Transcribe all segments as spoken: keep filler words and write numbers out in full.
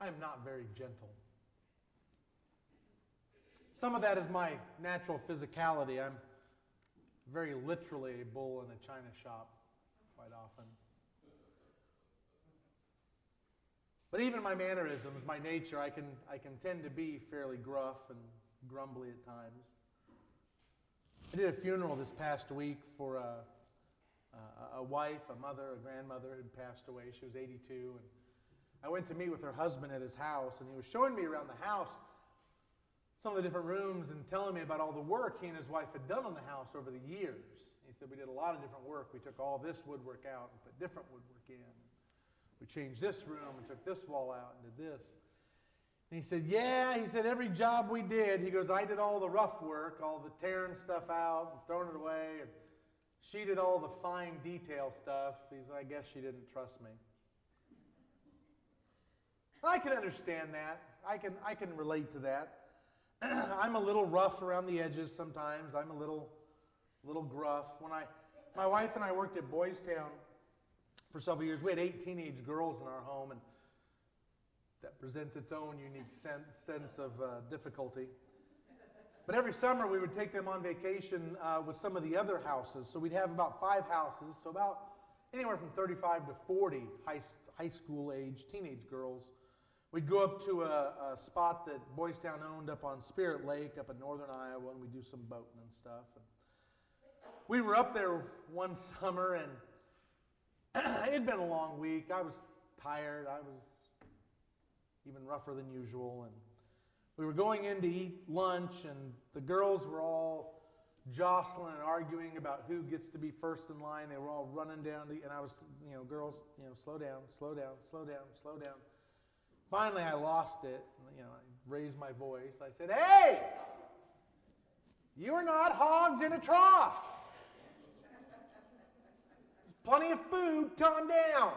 I am not very gentle. Some of that is my natural physicality. I'm very literally a bull in a china shop quite often. But even my mannerisms, my nature, I can, I can tend to be fairly gruff and grumbly at times. I did a funeral this past week for a, a, a wife, a mother, a grandmother who had passed away. She was eighty-two. And I went to meet with her husband at his house, and he was showing me around the house some of the different rooms and telling me about all the work he and his wife had done on the house over the years. He said, we did a lot of different work. We took all this woodwork out and put different woodwork in. We changed this room and took this wall out and did this. And he said, yeah, he said, every job we did, he goes, I did all the rough work, all the tearing stuff out and throwing it away, and she did all the fine detail stuff. He said, I guess she didn't trust me. I can understand that. I can, I can relate to that. I'm a little rough around the edges sometimes. I'm a little, little gruff. When I, my wife and I worked at Boys Town for several years, we had eight teenage girls in our home, and that presents its own unique sense, sense of uh, difficulty. But every summer we would take them on vacation uh, with some of the other houses. So we'd have about five houses, so about anywhere from thirty-five to forty high, high school age teenage girls. We'd go up to a, a spot that Boys Town owned up on Spirit Lake up in northern Iowa, and we'd do some boating and stuff. And we were up there one summer, and it had been a long week. I was tired. I was even rougher than usual. And we were going in to eat lunch, and the girls were all jostling and arguing about who gets to be first in line. They were all running down, to, and I was, you know, girls, you know, slow down, slow down, slow down, slow down. Finally, I lost it. You know, I raised my voice. I said, hey, you're not hogs in a trough. Plenty of food, calm down.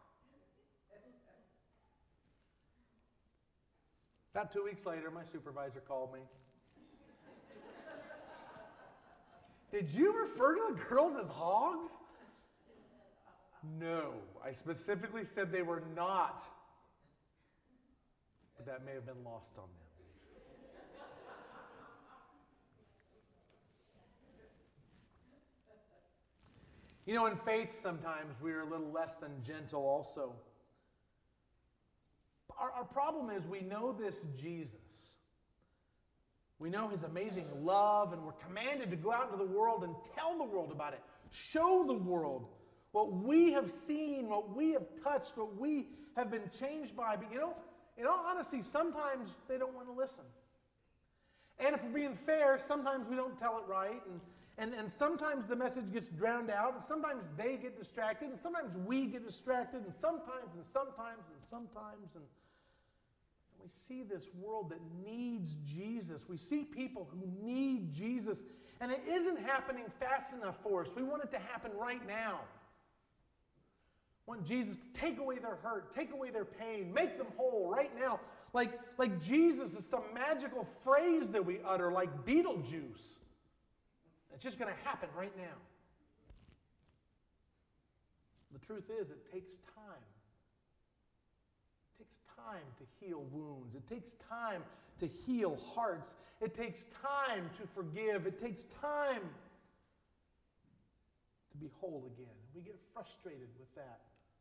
About two weeks later, my supervisor called me. Did you refer to the girls as hogs? No, I specifically said they were not. But that may have been lost on them. You know, in faith, sometimes we're a little less than gentle also. Our, our problem is we know this Jesus. We know his amazing love, and we're commanded to go out into the world and tell the world about it. Show the world what we have seen, what we have touched, what we have been changed by. But you know, in all honesty, sometimes they don't want to listen. And if we're being fair, sometimes we don't tell it right, and, and, and sometimes the message gets drowned out, and sometimes they get distracted, and sometimes we get distracted, and sometimes, and sometimes, and sometimes, and we see this world that needs Jesus. We see people who need Jesus, and it isn't happening fast enough for us. We want it to happen right now. Want Jesus to take away their hurt, take away their pain, make them whole right now. Like, like Jesus is some magical phrase that we utter, like Beetlejuice. It's just going to happen right now. The truth is, it takes time. It takes time to heal wounds. It takes time to heal hearts. It takes time to forgive. It takes time to be whole again. We get frustrated with that.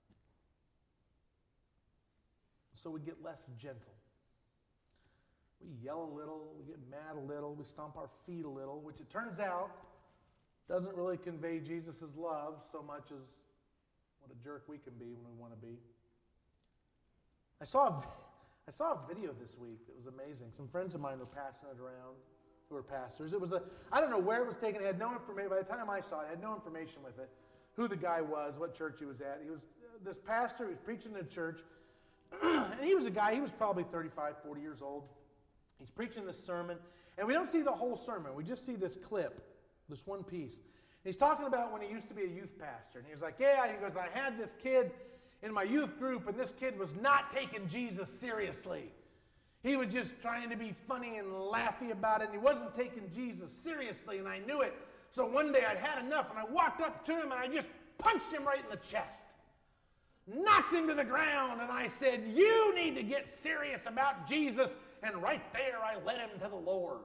So we get less gentle. We yell a little, we get mad a little, we stomp our feet a little, which it turns out doesn't really convey Jesus' love so much as what a jerk we can be when we want to be. I saw, a, I saw a video this week that was amazing. Some friends of mine were passing it around who were pastors. It was a, I don't know where it was taken. It had no information. By the time I saw it, it had no information with it. Who the guy was, what church he was at. He was uh, this pastor who was preaching in a church. And he was a guy, he was probably thirty-five, forty years old. He's preaching this sermon. And we don't see the whole sermon. We just see this clip, this one piece. And he's talking about when he used to be a youth pastor. And he was like, yeah, he goes, I had this kid in my youth group, and this kid was not taking Jesus seriously. He was just trying to be funny and laughy about it, and he wasn't taking Jesus seriously, and I knew it. So one day I'd had enough, and I walked up to him, and I just punched him right in the chest. knocked him to the ground, and I said, "You need to get serious about Jesus." And right there, I led him to the Lord.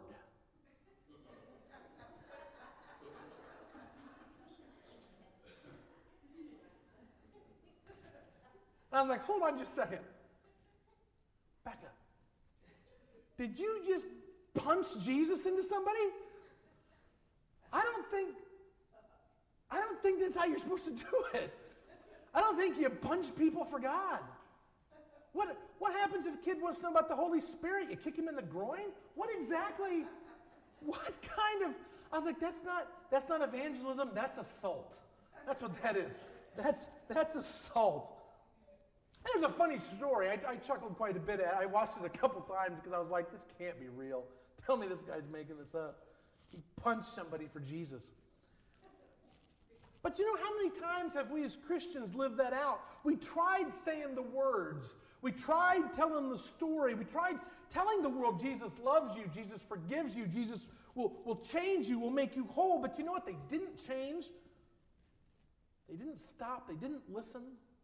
I was like, hold on just a second. Back up. Did you just punch Jesus into somebody? I don't think, I don't think that's how you're supposed to do it. I don't think you punch people for God. What, what happens if a kid wants to know about the Holy Spirit? You kick him in the groin? What exactly, what kind of, I was like, that's not, that's not evangelism, that's assault. That's what that is. That's, that's assault. And there's a funny story. I, I chuckled quite a bit at it. I watched it a couple times because I was like, this can't be real. Tell me this guy's making this up. He punched somebody for Jesus. But you know, how many times have we as Christians lived that out? We tried saying the words. We tried telling the story. We tried telling the world Jesus loves you, Jesus forgives you, Jesus will, will change you, will make you whole. But you know what? They didn't change. They didn't stop. They didn't listen.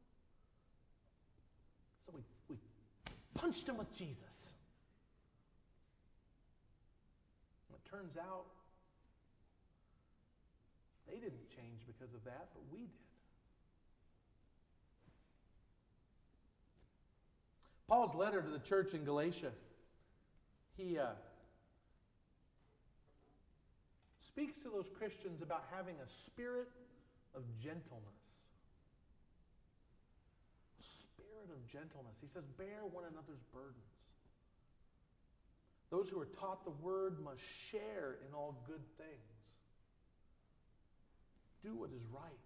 So we, we punched him with Jesus. And it turns out they didn't change because of that, but we did. Paul's letter to the church in Galatia, he uh, speaks to those Christians about having a spirit of gentleness. Of gentleness. He says, bear one another's burdens. Those who are taught the word must share in all good things. Do what is right.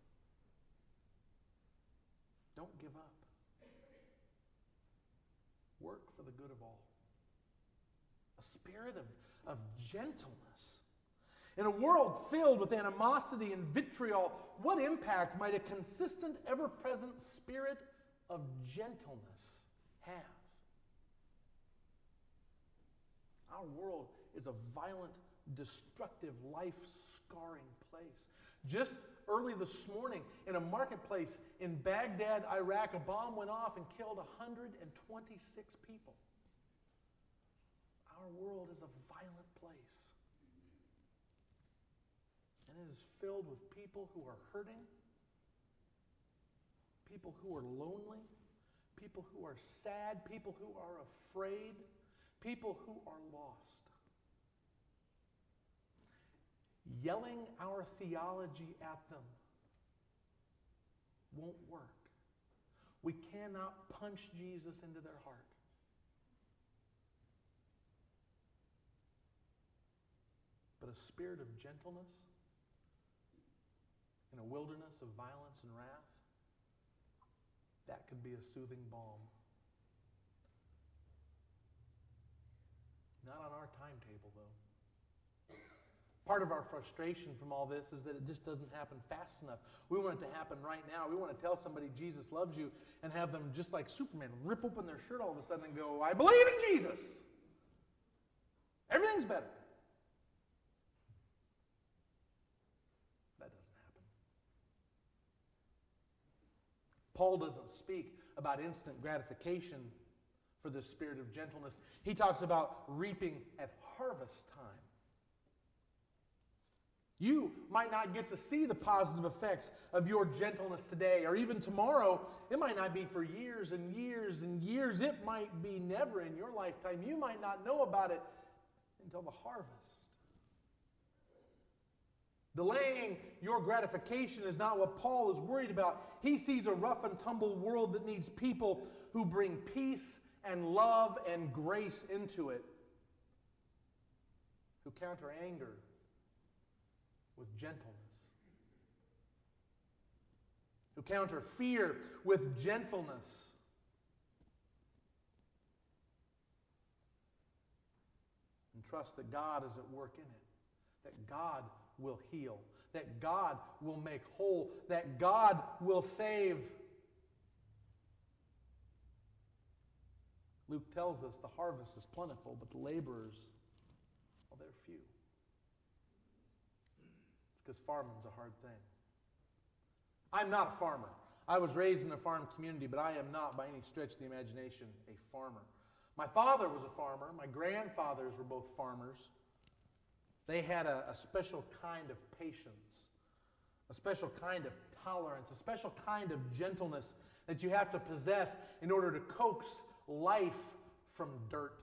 Don't give up. Work for the good of all. A spirit of, of gentleness. In a world filled with animosity and vitriol, what impact might a consistent, ever-present spirit of gentleness have? Our world is a violent, destructive, life-scarring place. Just early this morning, in a marketplace in Baghdad, Iraq, a bomb went off and killed one hundred twenty-six people. Our world is a violent place. And it is filled with people who are hurting, people who are lonely, people who are sad, people who are afraid, people who are lost. Yelling our theology at them won't work. We cannot punch Jesus into their heart. But a spirit of gentleness in a wilderness of violence and wrath, that could be a soothing balm. Not on our timetable, though. Part of our frustration from all this is that it just doesn't happen fast enough. We want it to happen right now. We want to tell somebody Jesus loves you and have them, just like Superman, rip open their shirt all of a sudden and go, I believe in Jesus. Everything's better. That doesn't happen. Paul doesn't speak about instant gratification for this spirit of gentleness. He talks about reaping at harvest time. You might not get to see the positive effects of your gentleness today or even tomorrow. It might not be for years and years and years. It might be never in your lifetime. You might not know about it until the harvest. Delaying your gratification is not what Paul is worried about. He sees a rough and tumble world that needs people who bring peace and love and grace into it, who counter anger with gentleness, who counter fear with gentleness, and trust that God is at work in it, that God will heal, that God will make whole, that God will save. Luke tells us the harvest is plentiful, but the laborers, well, they're few. It's because farming's a hard thing. I'm not a farmer. I was raised in a farm community, but I am not by any stretch of the imagination a farmer. My father was a farmer. My grandfathers were both farmers. They had a, a special kind of patience, a special kind of tolerance, a special kind of gentleness that you have to possess in order to coax life from dirt.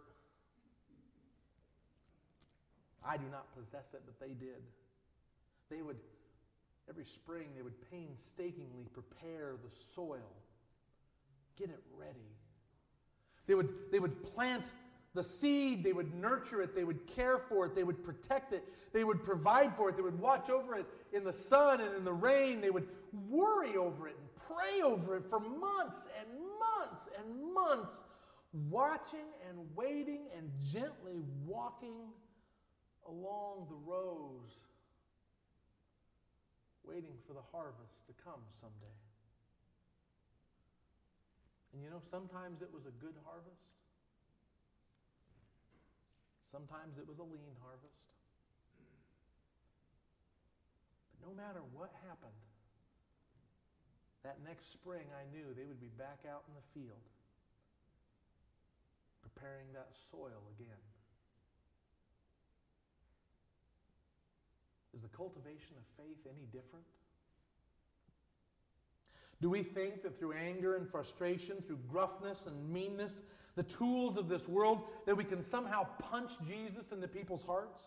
I do not possess it, but they did. They would, every spring, they would painstakingly prepare the soil, get it ready. They would, they would plant the seed, they would nurture it, they would care for it, they would protect it, they would provide for it, they would watch over it in the sun and in the rain, they would worry over it and pray over it for months and months and months, watching and waiting and gently walking along the rows, waiting for the harvest to come someday. And you know, sometimes it was a good harvest. Sometimes it was a lean harvest. But no matter what happened, that next spring I knew they would be back out in the field, preparing that soil again. Is the cultivation of faith any different? Do we think that through anger and frustration, through gruffness and meanness, the tools of this world, that we can somehow punch Jesus into people's hearts?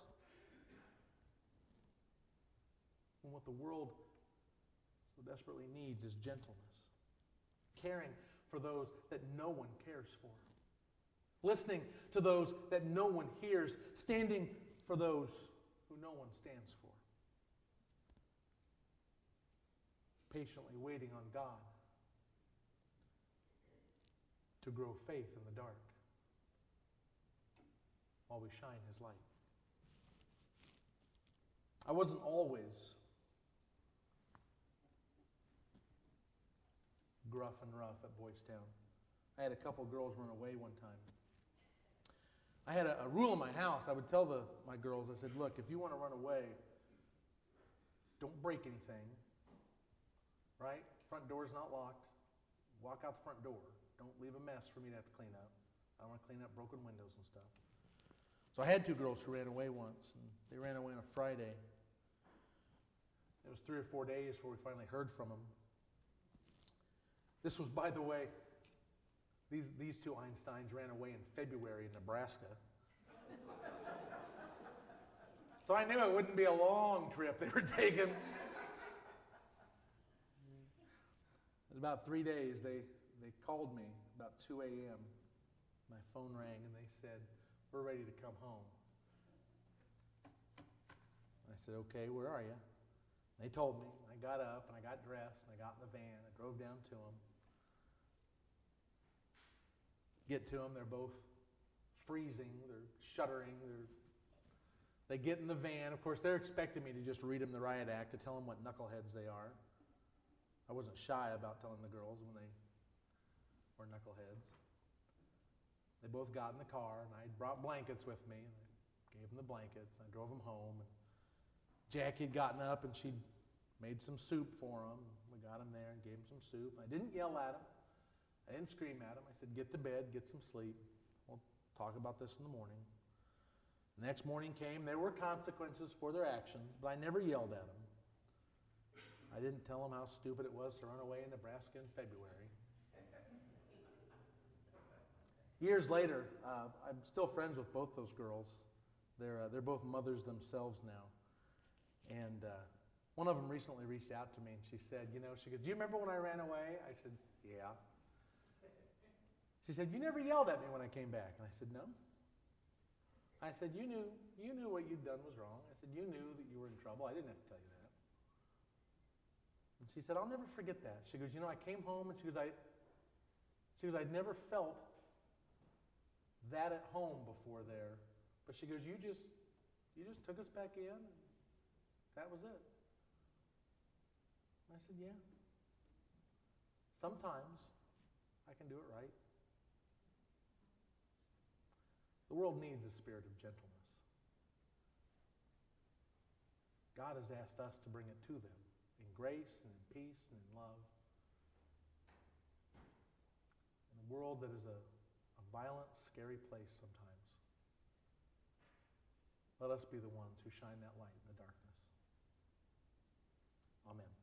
And what the world so desperately needs is gentleness, caring for those that no one cares for, listening to those that no one hears, standing for those who no one stands for. Patiently waiting on God to grow faith in the dark while we shine His light. I wasn't always gruff and rough at Boys Town. I had a couple girls run away one time. I had a, a rule in my house. I would tell the, my girls, I said, look, if you want to run away, don't break anything. Right? Front door's not locked. Walk out the front door. Don't leave a mess for me to have to clean up. I don't want to clean up broken windows and stuff. So I had two girls who ran away once, and they ran away on a Friday. It was three or four days before we finally heard from them. This was, by the way, these, these two Einsteins ran away in February in Nebraska. So I knew it wouldn't be a long trip they were taking. It was about three days, they, they called me about two a.m. My phone rang and they said, we're ready to come home. I said, okay, where are you? They told me. I got up and I got dressed and I got in the van. I drove down to them. Get to them, they're both freezing, they're shuddering. They're, they get in the van. Of course, they're expecting me to just read them the riot act, to tell them what knuckleheads they are. I wasn't shy about telling the girls when they were knuckleheads. They both got in the car, and I brought blankets with me. And I gave them the blankets. I drove them home. And Jackie had gotten up, and she'd made some soup for them. We got them there and gave them some soup. I didn't yell at them. I didn't scream at them. I said, get to bed, get some sleep. We'll talk about this in the morning. The next morning came. There were consequences for their actions, but I never yelled at them. I didn't tell them how stupid it was to run away in Nebraska in February. Years later, uh, I'm still friends with both those girls. They're, uh, they're both mothers themselves now. And uh, one of them recently reached out to me and she said, you know, she goes, do you remember when I ran away? I said, yeah. She said, you never yelled at me when I came back. And I said, no. I said, you knew, you knew what you'd done was wrong. I said, you knew that you were in trouble. I didn't have to tell you that. And she said, I'll never forget that. She goes, you know, I came home and she goes, I, she goes, I'd never felt that at home before there. But she goes, you just, you just took us back in. And that was it. I said, yeah. Sometimes I can do it right. The world needs a spirit of gentleness. God has asked us to bring it to them in grace and in peace and in love. a world that is a, a violent, scary place sometimes. Let us be the ones who shine that light in the darkness. Amen.